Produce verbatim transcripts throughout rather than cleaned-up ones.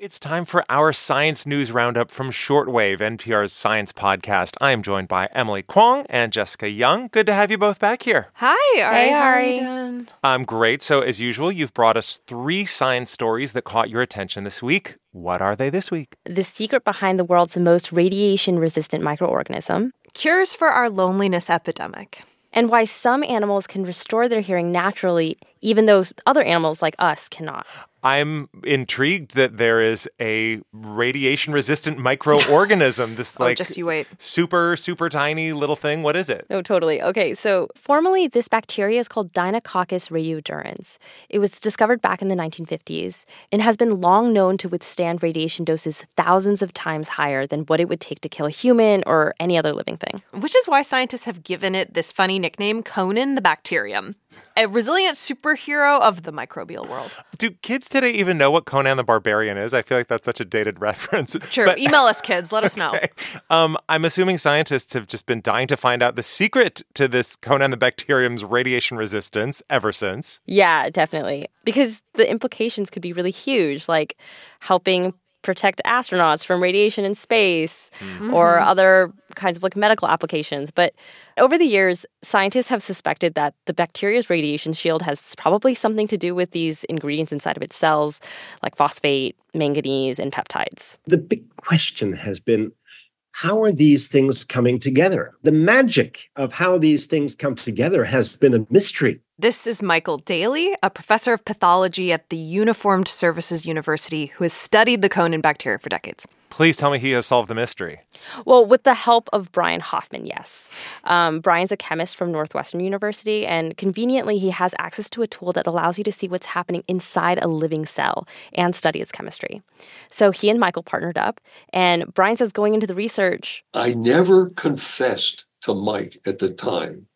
It's time for our science news roundup from Shortwave, N P R's science podcast. I am joined by Emily Kwong and Jessica Young. Good to have you both back here. Hi, Ari. Hey, How are Ari. you doing? I'm great. So, as usual, you've brought us three science stories that caught your attention this week. What are they this week? The secret behind the world's most radiation-resistant microorganism. Cures for our loneliness epidemic. And why some animals can restore their hearing naturally, even though other animals like us cannot. I'm intrigued that there is a radiation-resistant microorganism. This Oh, like just you wait. super, super tiny little thing. What is it? No, totally. Okay, so formally, this bacteria is called Deinococcus radiodurans. It was discovered back in the nineteen fifties and has been long known to withstand radiation doses thousands of times higher than what it would take to kill a human or any other living thing. Which is why scientists have given it this funny nickname, Conan the Bacterium, a resilient superhero of the microbial world. Do kids today even know what Conan the Barbarian is? I feel like that's such a dated reference. True. But- Email us, kids. Let us know. Okay. Um, I'm assuming scientists have just been dying to find out the secret to this Conan the Bacterium's radiation resistance ever since. Yeah, definitely. Because the implications could be really huge, like helping protect astronauts from radiation in space Mm-hmm. or other kinds of like medical applications. But over the years, scientists have suspected that the bacteria's radiation shield has probably something to do with these ingredients inside of its cells, like phosphate, manganese, and peptides. The big question has been, how are these things coming together? The magic of how these things come together has been a mystery. This is Michael Daly, a professor of pathology at the Uniformed Services University who has studied the Conan bacteria for decades. Please tell me he has solved the mystery. Well, with the help of Brian Hoffman, yes. Um, Brian's a chemist from Northwestern University, and conveniently, he has access to a tool that allows you to see what's happening inside a living cell and study its chemistry. So he and Michael partnered up, and Brian says going into the research, I never confessed to Mike at the time.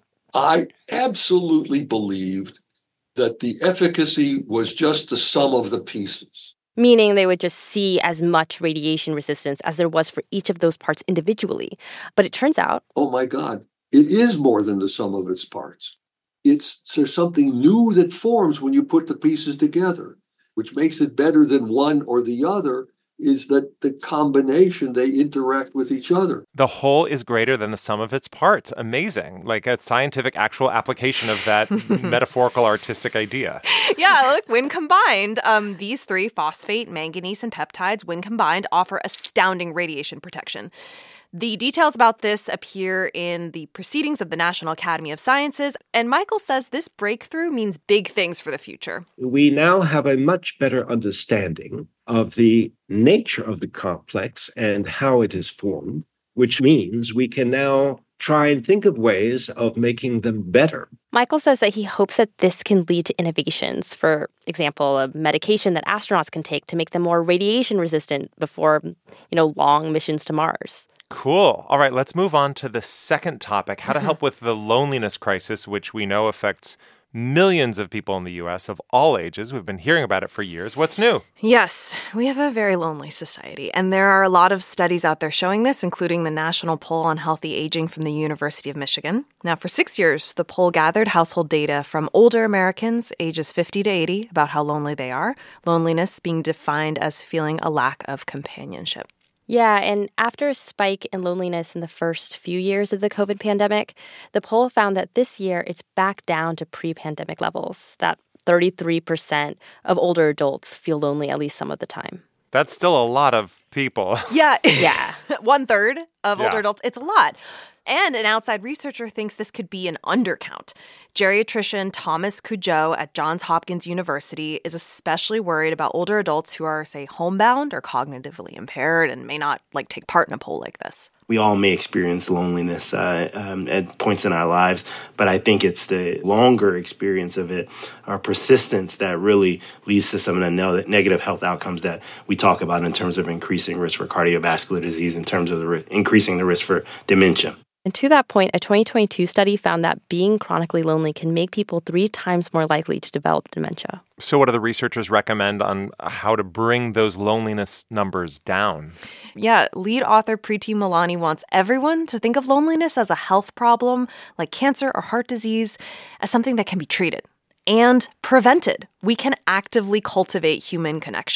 I absolutely believed that the efficacy was just the sum of the pieces. meaning they would just see as much radiation resistance as there was for each of those parts individually. But it turns out, Oh my God, it is more than the sum of its parts. It's there's something new that forms when you put the pieces together, which makes it better than one or the other, is that the combination, they interact with each other. The whole is greater than the sum of its parts. Amazing. Like a scientific actual application of that metaphorical artistic idea. Yeah, look, when combined, um, these three, phosphate, manganese, and peptides, when combined, offer astounding radiation protection. The details about this appear in the Proceedings of the National Academy of Sciences, and Michael says this breakthrough means big things for the future. We now have a much better understanding of the nature of the complex and how it is formed, which means we can now try and think of ways of making them better. Michael says that he hopes that this can lead to innovations. For example, a medication that astronauts can take to make them more radiation resistant before, you know, long missions to Mars. Cool. All right, let's move on to the second topic, how to help with the loneliness crisis, which we know affects millions of people in the U S of all ages. We've been hearing about it for years. What's new? Yes, we have a very lonely society, and there are a lot of studies out there showing this, including the National Poll on Healthy Aging from the University of Michigan. Now, for six years, the poll gathered household data from older Americans ages fifty to eighty about how lonely they are, loneliness being defined as feeling a lack of companionship. Yeah, and after a spike in loneliness in the first few years of the COVID pandemic, the poll found that this year it's back down to pre-pandemic levels, that thirty-three percent of older adults feel lonely at least some of the time. That's still a lot of people. Yeah. Yeah. One third of Yeah. older adults. It's a lot. And an outside researcher thinks this could be an undercount. Geriatrician Thomas Cujo at Johns Hopkins University is especially worried about older adults who are, say, homebound or cognitively impaired and may not like take part in a poll like this. We all may experience loneliness uh, um, at points in our lives, but I think it's the longer experience of it, our persistence, that really leads to some of the ne- negative health outcomes that we talk about in terms of increasing risk for cardiovascular disease, in terms of the ri- increasing the risk for dementia. And to that point, a twenty twenty-two study found that being chronically lonely can make people three times more likely to develop dementia. So what do the researchers recommend on how to bring those loneliness numbers down? Yeah, lead author Preeti Malani wants everyone to think of loneliness as a health problem like cancer or heart disease, as something that can be treated and prevented. We can actively cultivate human connection.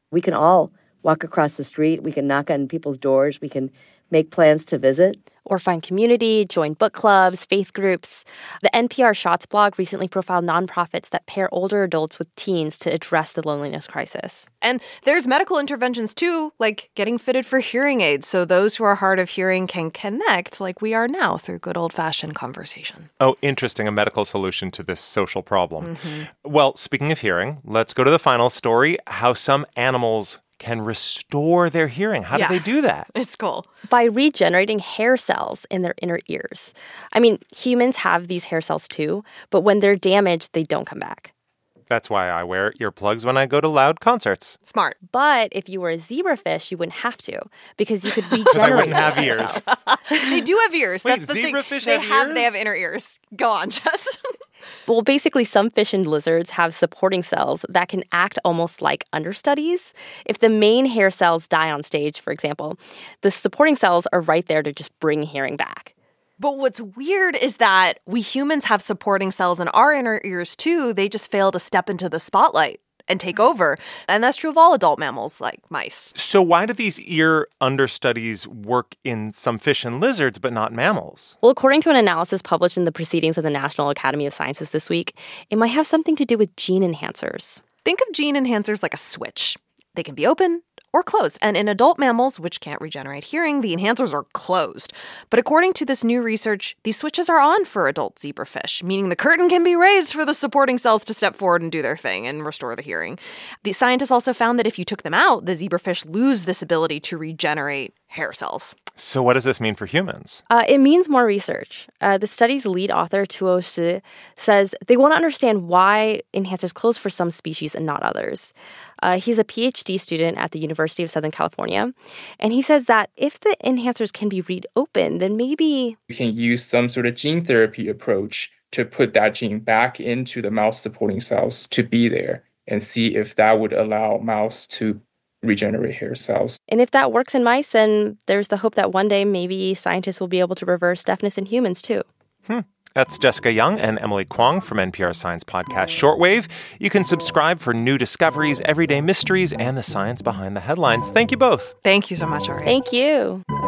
We can all walk across the street. We can knock on people's doors. We can make plans to visit. Or find community, join book clubs, faith groups. The N P R Shots blog recently profiled nonprofits that pair older adults with teens to address the loneliness crisis. And there's medical interventions too, like getting fitted for hearing aids so those who are hard of hearing can connect like we are now through good old-fashioned conversation. Oh, interesting. A medical solution to this social problem. Mm-hmm. Well, speaking of hearing, let's go to the final story, how some animals can restore their hearing. How yeah. do they do that? It's cool. By regenerating hair cells in their inner ears. I mean, humans have these hair cells too, but when they're damaged, they don't come back. That's why I wear earplugs when I go to loud concerts. Smart. But if you were a zebrafish, you wouldn't have to, because you could regenerate I wouldn't have those hair ears. cells. They do have ears. Wait, That's the thing. zebrafish They have have ears? They have inner ears. Go on, Jess. Well, basically, some fish and lizards have supporting cells that can act almost like understudies. If the main hair cells die on stage, for example, the supporting cells are right there to just bring hearing back. But what's weird is that we humans have supporting cells in our inner ears too. They just fail to step into the spotlight and take over. And that's true of all adult mammals like mice. So why do these ear understudies work in some fish and lizards but not mammals? Well, according to an analysis published in the Proceedings of the National Academy of Sciences this week, it might have something to do with gene enhancers. Think of gene enhancers like a switch. They can be open or closed. And in adult mammals, which can't regenerate hearing, the enhancers are closed. But according to this new research, these switches are on for adult zebrafish, meaning the curtain can be raised for the supporting cells to step forward and do their thing and restore the hearing. The scientists also found that if you took them out, the zebrafish lose this ability to regenerate hair cells. So what does this mean for humans? Uh, it means more research. Uh, the study's lead author, Tuo Shi, says they want to understand why enhancers close for some species and not others. Uh, he's a P H D student at the University of Southern California, and he says that if the enhancers can be reopened, then maybe we can use some sort of gene therapy approach to put that gene back into the mouse supporting cells to be there and see if that would allow mouse to regenerate hair cells. And if that works in mice, then there's the hope that one day maybe scientists will be able to reverse deafness in humans too. Hmm. That's Jessica Young and Emily Kwong from N P R Science Podcast Shortwave. You can subscribe for new discoveries, everyday mysteries, and the science behind the headlines. Thank you both. Thank you so much, Ari. Thank you.